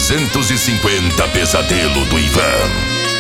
350 Pesadelo do Ivan.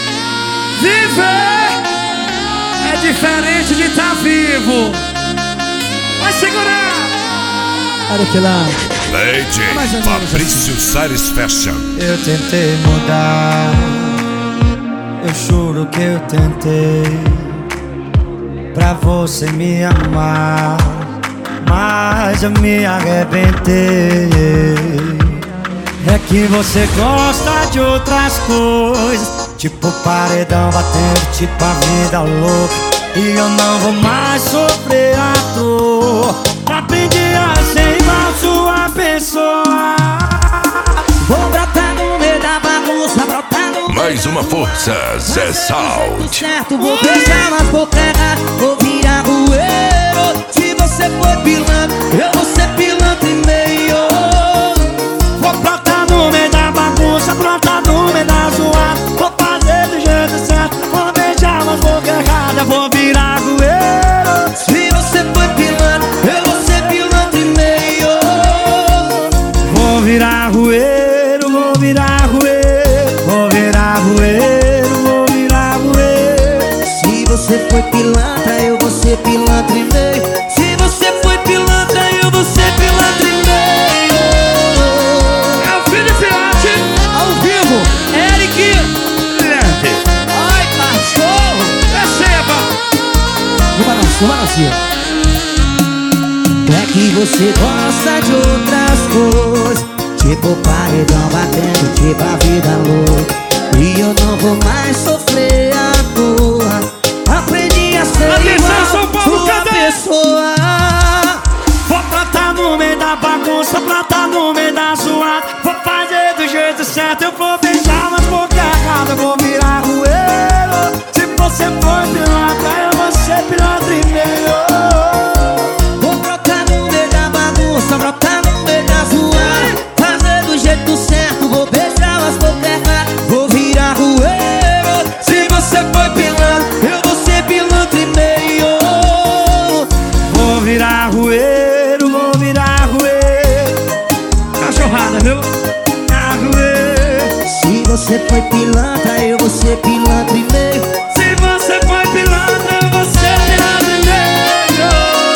Viver é diferente de estar vivo. Vai segurar. Olha que lá. DJ Fabrício Salles Fashion. Eu tentei mudar, eu juro que eu tentei, pra você me amar, mas eu me arrebentei. É que você gosta de outras coisas, tipo paredão batendo, tipo a vida louca. E eu não vou mais sofrer à toa. Aprendi a ser igual sua pessoa. Vou brotar no meio da bagunça, brotar no Mais uma força, Zé Salt. certo, vou beijar nas bocas erradas, vou virar rueiro. Se você for pilantra, eu vou ser pilantra e meio. Vou brotar no meio da bagunça, brotar no meio da zoada. Vou fazer do jeito certo, vou beijar nas bocas erradas, vou virar rueiro. Se você for pilantra, eu vou ser pilantra e meio. Vou virar rueiro, vou virar rueiro, vou virar rueiro, vou virar rueiro. Se você foi pilantra, eu vou ser pilantra e meio. Se você foi pilantra, eu vou ser pilantra e meio. É o Felipe Arte, Ao vivo, Eric. Ai, cachorro. receba. No balanço, no balanço. É que você gosta de outras coisas, tipo paredão batendo, tipo a vida louca. E eu não vou mais sofrer à toa. Aprendi a ser Atenção, São igual Paulo, sua cadê? pessoa. Vou plantar no meio da bagunça, plantar no meio da zoada. Vou fazer do jeito certo, eu vou beijar nas bocas erradas, vou virar rueiro. Se você for pilantra, eu vou ser pilantra e meio. Vou brotar no meio da bagunça, brotar no meio da zoada. Fazer do jeito certo, vou beijar as bocas erradas, vou virar rueiro. Se você for pilantra, eu vou ser pilantra e meio. Vou virar rueiro, vou virar rueiro. Cachorrada, viu? Virar rueiro. Se você foi pilantra, eu vou ser pilantra e meio. Se você foi pilantra, eu vou ser pilantra e meio.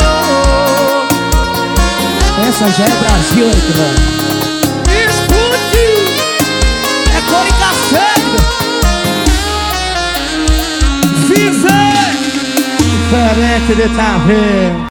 Essa já é Brasil, mano. Escute. É cor e café. Viver Diferente de tá vendo.